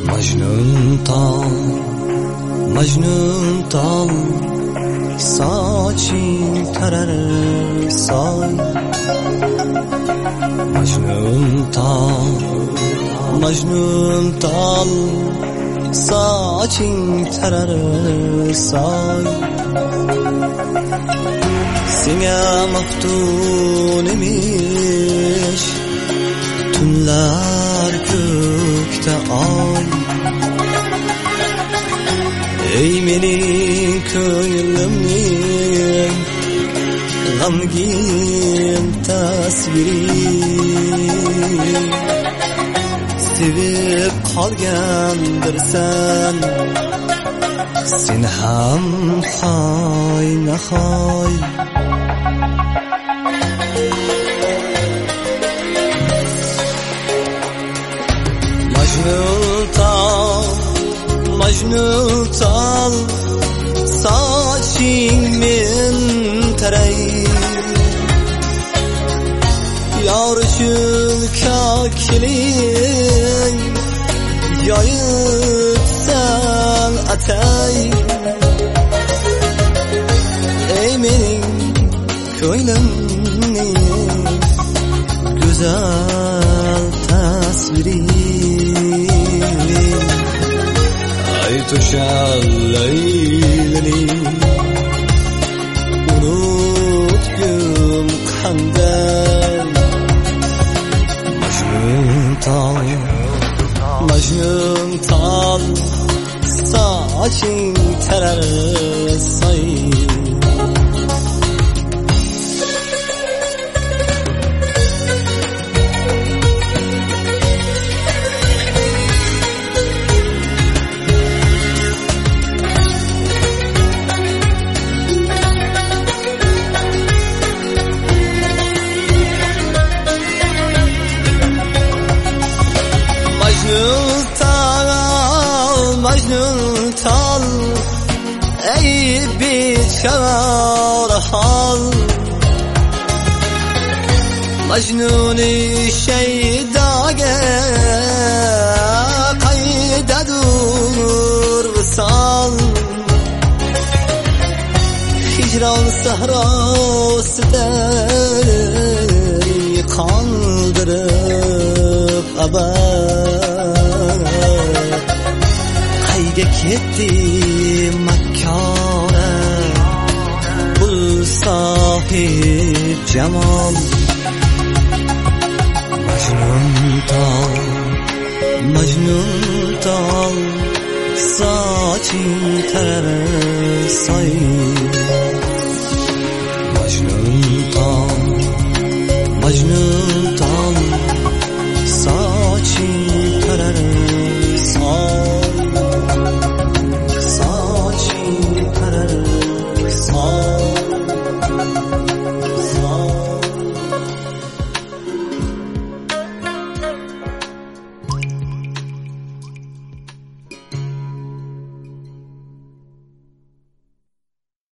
Majnun tal saçın tarar say. Majnun tal saçın tarar say. Sine maftun imiş tünler gökte ay. Ey mening ko'nglimning g'amgin tasviri, sevib qolgandirsan sen ham hoy nahoy. Majnun tal saçın men taray. Yarışın kakilin yayıtsan atay. Ey mening ko'nglimning güzel tasviri, Tuşal leylini unutgum qanday. Majnun tal saçın tarar say. Majnun tal ey bichara hal. Majnuni shaydaga qaydadur visal. Hicran sahrosida qoldirib abad. Qayga ketdi makkona bul sohib jamol. Majnun tal saçın tarar say. Majnun